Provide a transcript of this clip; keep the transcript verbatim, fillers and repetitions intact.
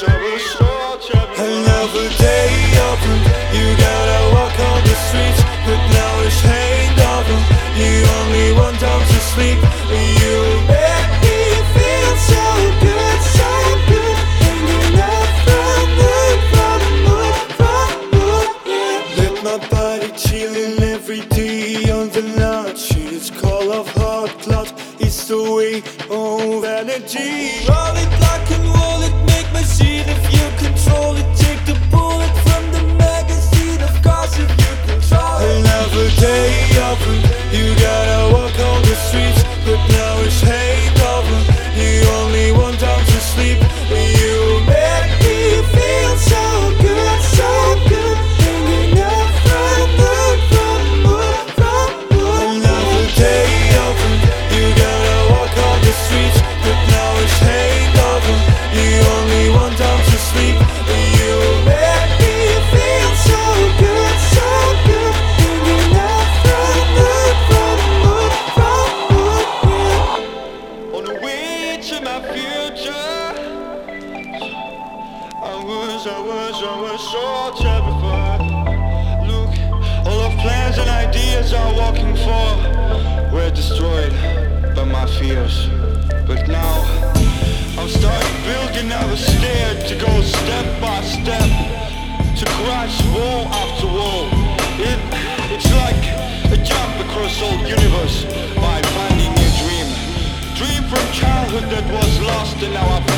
Another day open, you gotta walk on the streets, but now it's hanged over. You only want time to sleep. You make me feel so good, so good. Hanging out from mood, from mood, from mood, yeah. Let my body chillin' every day on the night. She's call of hot clouds, it's the way of energy. Roll it, lock and roll it, make me see if you control it. Take the bullet from the magazine, of course if you control it. Another day open, you gotta walk on the streets, but now it's hanged over. You only want time to sleep. You make me feel so good, so good. Hanging out from mood, from mood, from mood. Another day open, you gotta walk on the streets, but now it's hanged over. You only want time to sleep. You make me feel so good, so good. Hanging out from mood, from mood, from mood, yeah. On the way to my future, I was, I was, I was so terrified. Look, all of plans and ideas I'm walking for were destroyed by my fears. But now I'm starting building another stair to go step by step, to crash wall after wall. It, it's like a jump across the whole universe by finding a dream. Dream from childhood that was lost and now I